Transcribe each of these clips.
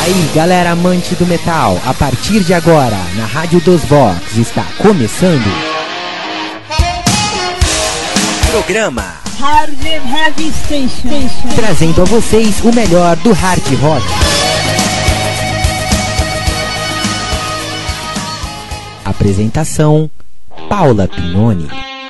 Aí, galera amante do metal, a partir de agora, na Rádio dos Vox, está começando programa Hard and Heavy Station, trazendo a vocês o melhor do hard rock. Apresentação: Paula Pignoni.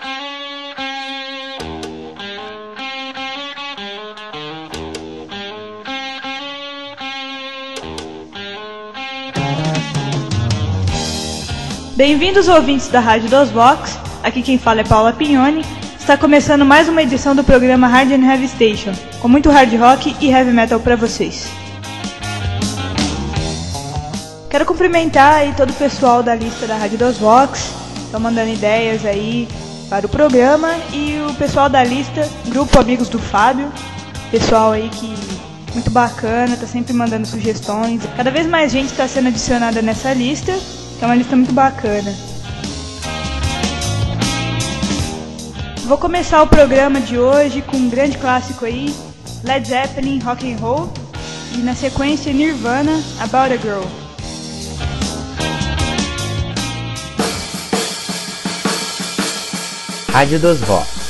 Bem-vindos ouvintes da Rádio dos Vox, aqui quem fala é Paula Pignoni. Está começando mais uma edição do programa Hard and Heavy Station, com muito hard rock e heavy metal para vocês. Quero cumprimentar aí todo o pessoal da lista da Rádio dos Vox, estão mandando ideias aí para o programa, e o pessoal da lista, grupo Amigos do Fábio, pessoal aí que muito bacana, está sempre mandando sugestões. Cada vez mais gente está sendo adicionada nessa lista. É uma lista muito bacana. Vou começar o programa de hoje com um grande clássico aí, Led Zeppelin, Rock and Roll, e na sequência Nirvana, About a Girl. Rádio dos Vox.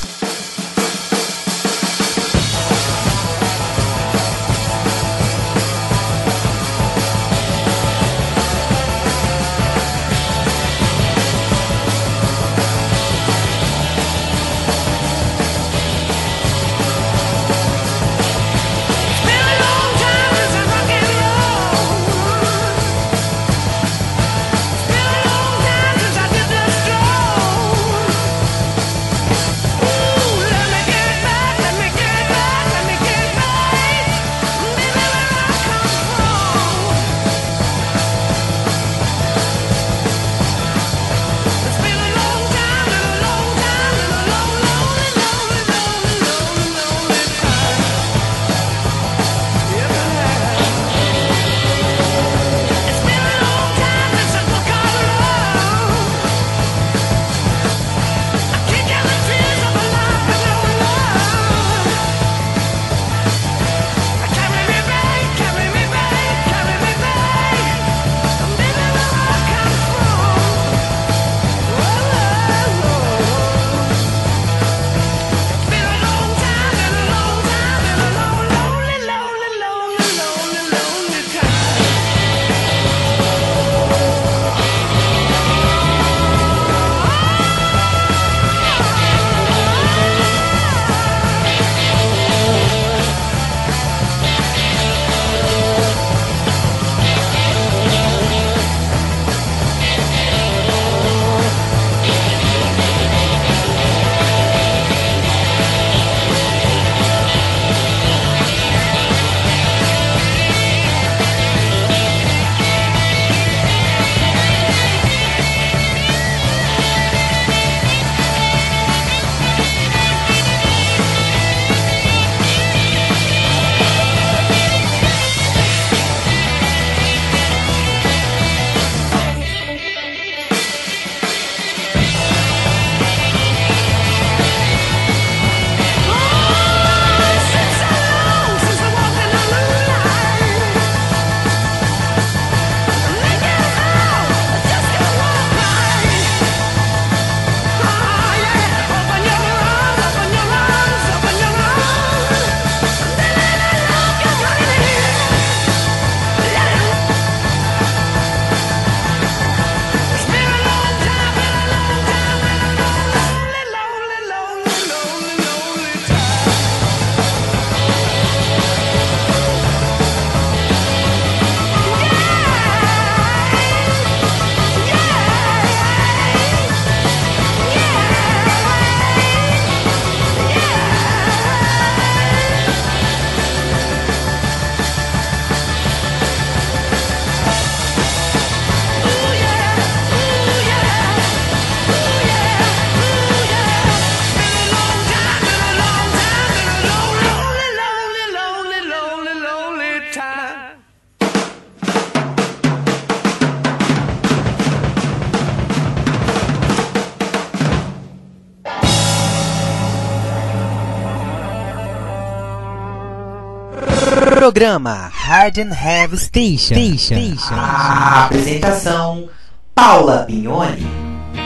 Programa Hard and Heavy Station. A apresentação Paula Pignoni.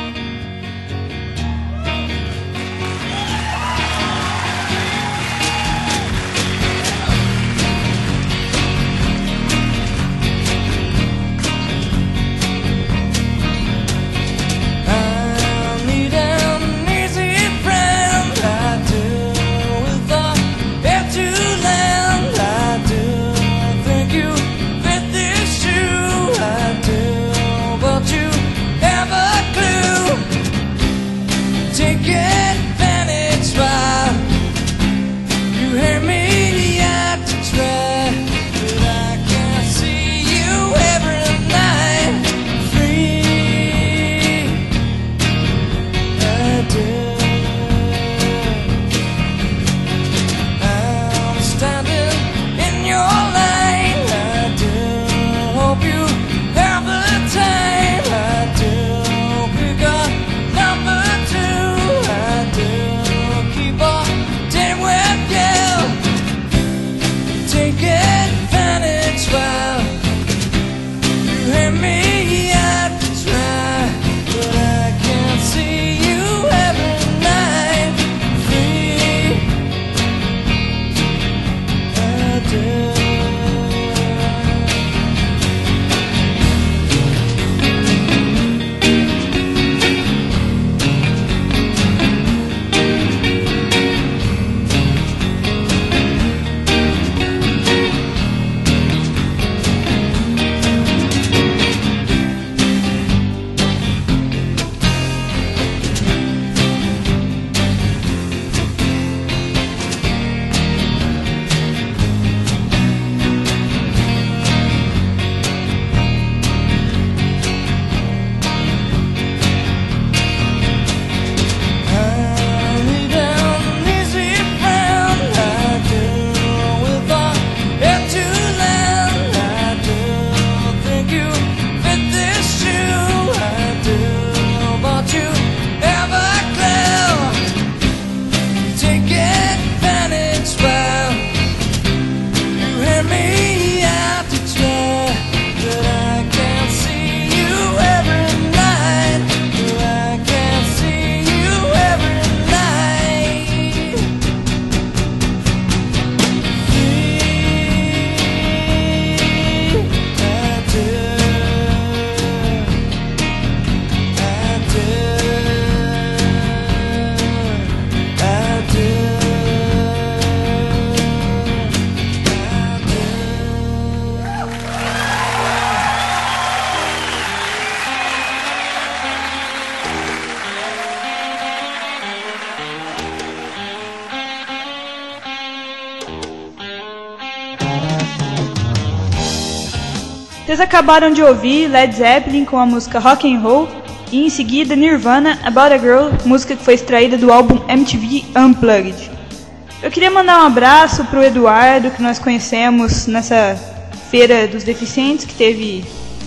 Vocês acabaram de ouvir Led Zeppelin com a música Rock and Roll e em seguida Nirvana, About a Girl, música que foi extraída do álbum MTV Unplugged. Eu queria mandar um abraço pro Eduardo, que nós conhecemos nessa Feira dos Deficientes, que teve...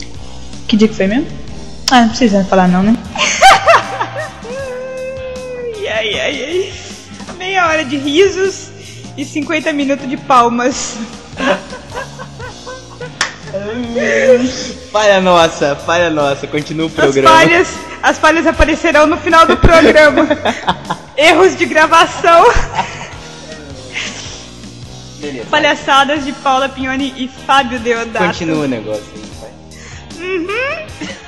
Que dia que foi mesmo? Ah, não precisa falar não, né? ai. Meia hora de risos e 50 minutos de palmas. Falha nossa, continua o programa. As falhas aparecerão no final do programa. Erros de gravação. Beleza. Palhaçadas de Paula Pignoni e Fábio Deodato. Continua o negócio aí, vai. Uhum.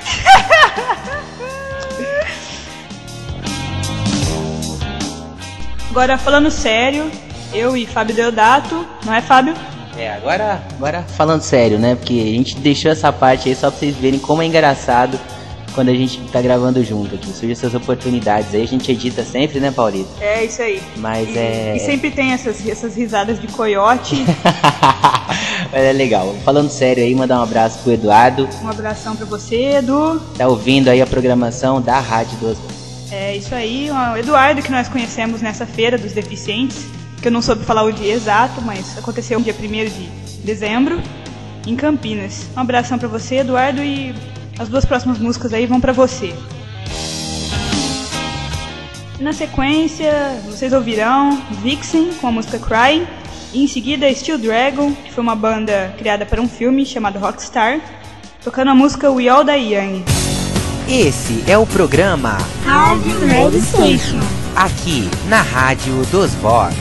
Agora falando sério, eu e Fábio Deodato, não é, Fábio? Agora falando sério, né? Porque a gente deixou essa parte aí só pra vocês verem como é engraçado quando a gente tá gravando junto aqui. Surge essas oportunidades aí, a gente edita sempre, né, Paulito? É, isso aí. Mas E sempre tem essas risadas de coiote. Mas é legal. Falando sério aí, mandar um abraço pro Eduardo. Um abração pra você, Edu. Tá ouvindo aí a programação da Rádio 2 Vox. É, isso aí. O Eduardo, que nós conhecemos nessa Feira dos Deficientes, que eu não soube falar o dia exato, mas aconteceu no dia 1º de dezembro, em Campinas. Um abração pra você, Eduardo, e as duas próximas músicas aí vão pra você. Na sequência, vocês ouvirão Vixen com a música Crying, E em seguida, Steel Dragon, que foi uma banda criada para um filme chamado Rockstar, tocando a música We All Die Young. Esse é o programa Rádio Heavy Station. aqui na Rádio dos Vox.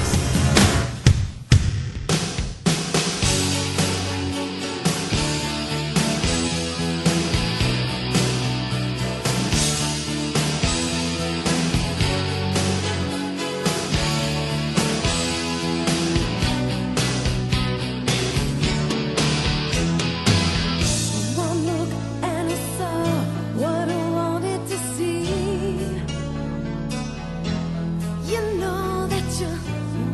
One look and I saw what I wanted to see. You know that you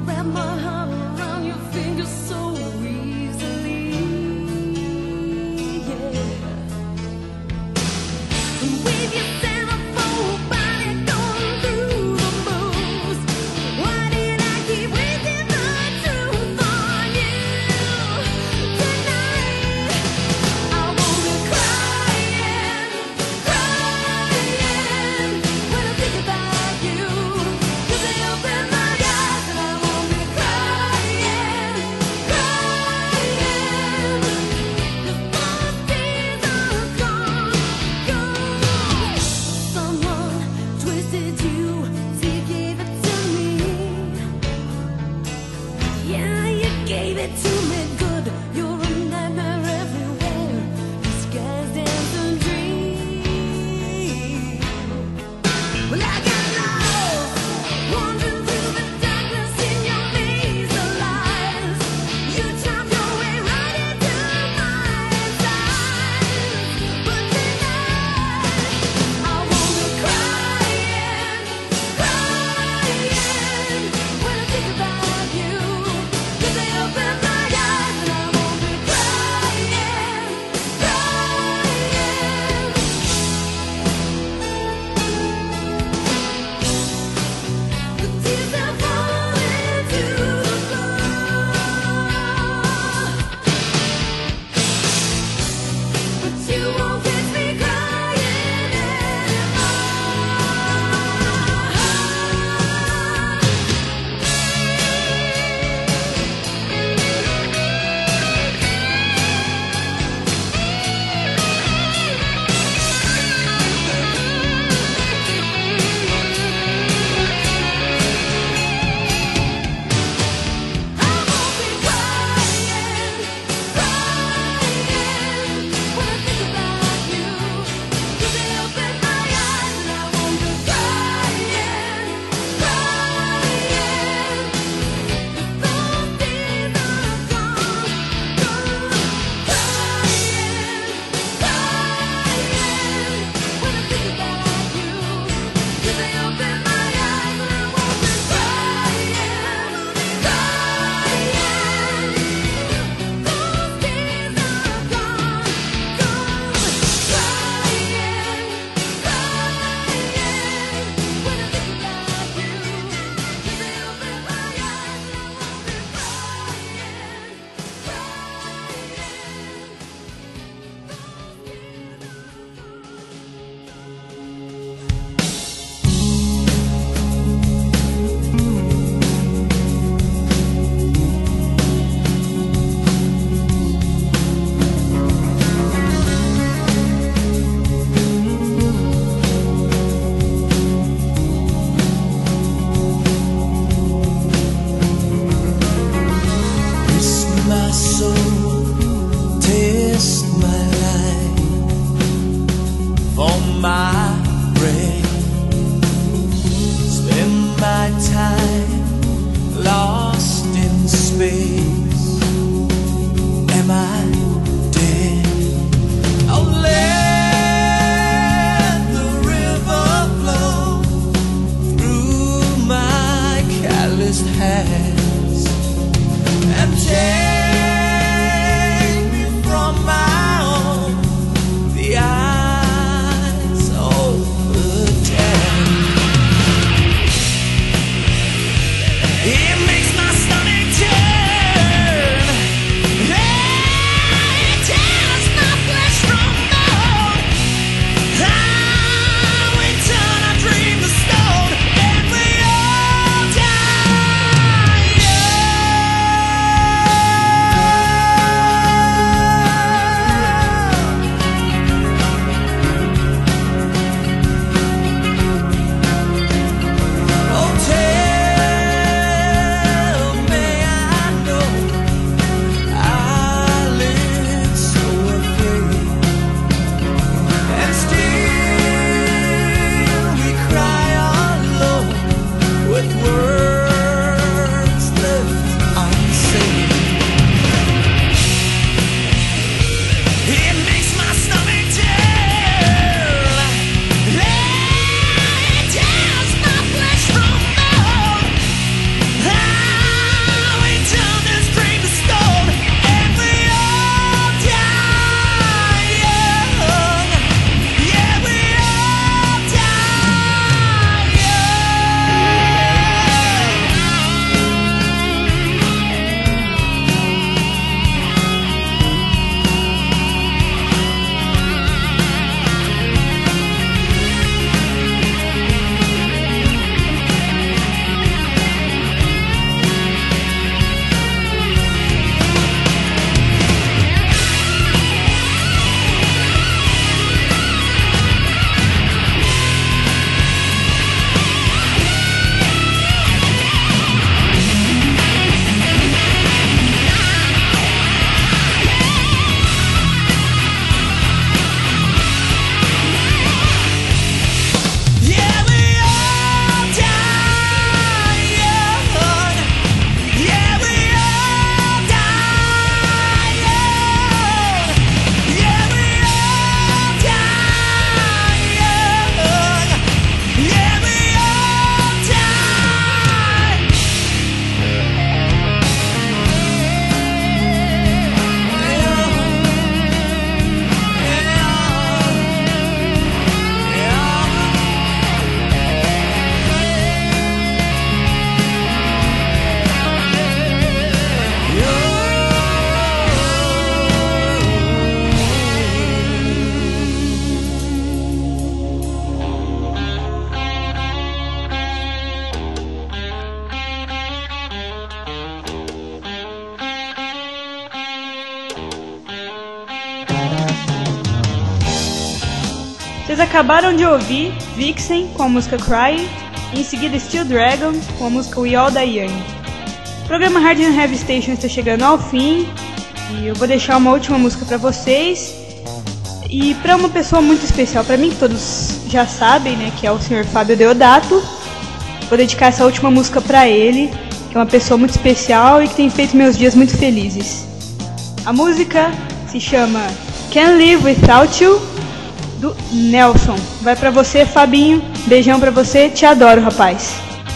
Vocês acabaram de ouvir Vixen com a música Crying e em seguida Steel Dragon com a música We All Die Young. O programa Hard and Heavy Station está chegando ao fim e eu vou deixar uma última música para vocês. E para uma pessoa muito especial para mim, que todos já sabem, né, que é o Sr. Fábio Deodato, vou dedicar essa última música para ele, que é uma pessoa muito especial e que tem feito meus dias muito felizes. A música se chama Can't Live Without You, do Nelson. Vai pra você, Fabinho. Beijão pra você. Te adoro, rapaz.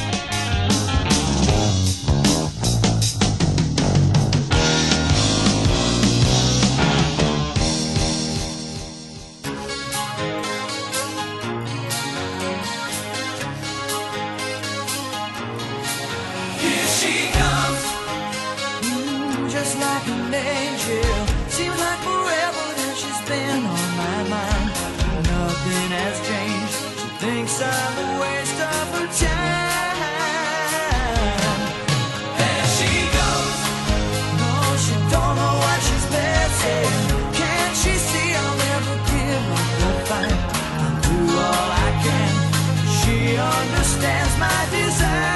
Just like an angel, seems like forever that she's been on my mind. Nothing has changed. She thinks I'm a waste of her time. There she goes. No, she don't know what she's missing. Can't she see I'll never give up the fight? I'll do all I can. She understands my desire.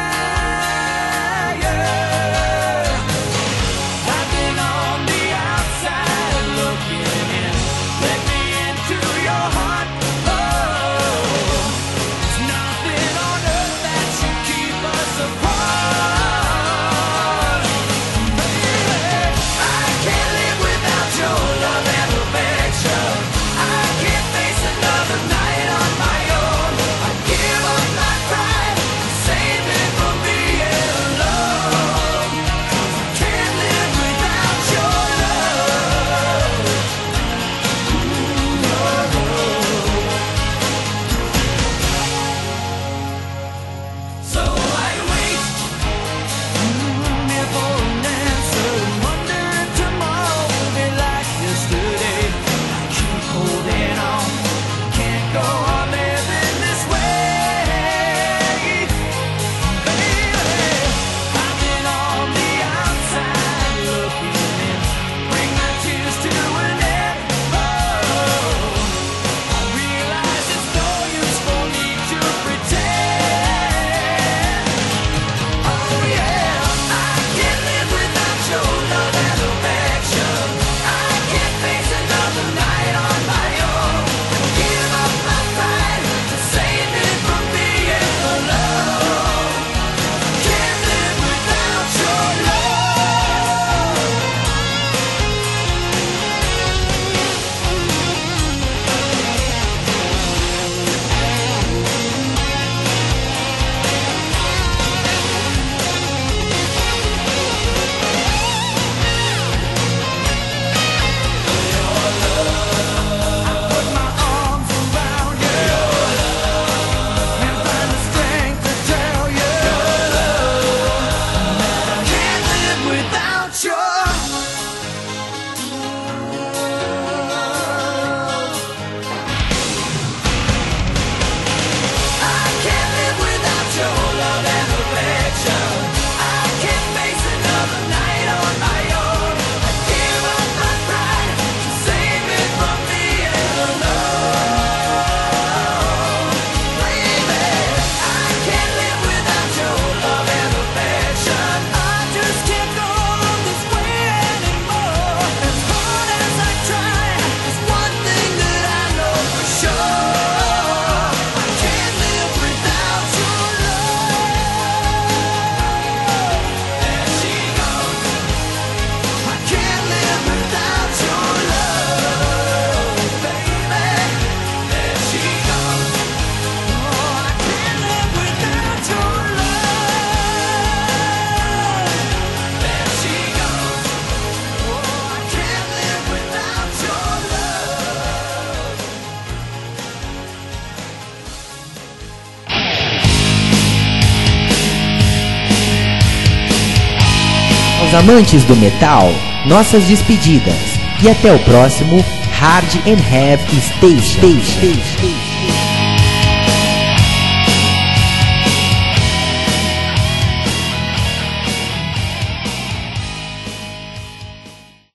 Aos amantes do metal, nossas despedidas e até o próximo Hard and Heavy Station.